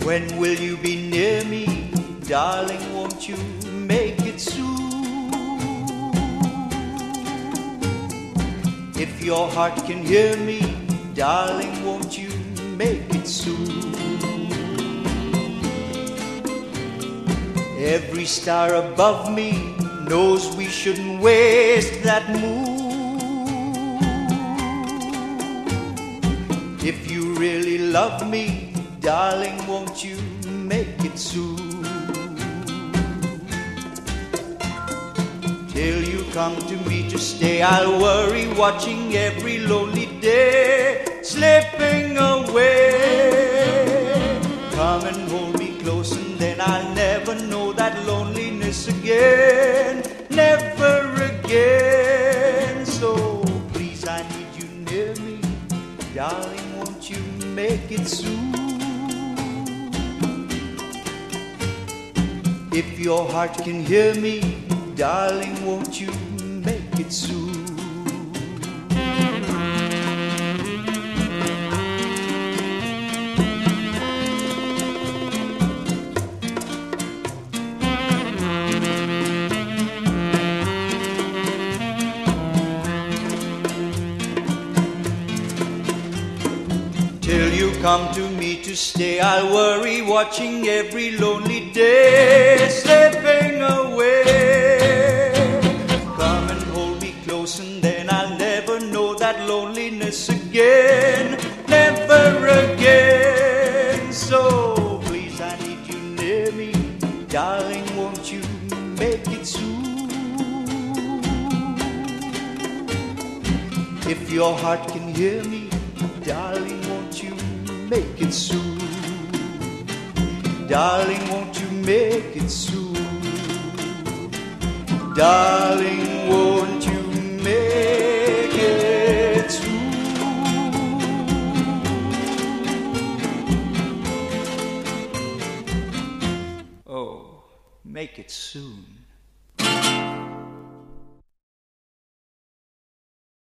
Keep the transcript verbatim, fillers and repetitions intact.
When will you be near me? Darling, won't you make it soon? If your heart can hear me, darling, won't you make it soon? Every star above me knows we shouldn't waste that moon. If you really love me, darling, won't you make it soon? Till you come to me to stay, I'll worry, watching every lonely day slipping away. Come and hold me close, and then I'll never know that loneliness again, never again. So please, I need you near me, darling, won't you make it soon? If your heart can hear me, darling, won't you make it soon? Till you come to me to stay, I'll worry, watching every lonely day slipping away. Come and hold me close, and then I'll never know that loneliness again, never again. So please, I need you near me, darling, won't you make it soon? If your heart can hear me, darling, won't you make it soon? Darling, won't you make it soon? Darling, won't you make it soon? Oh, make it soon.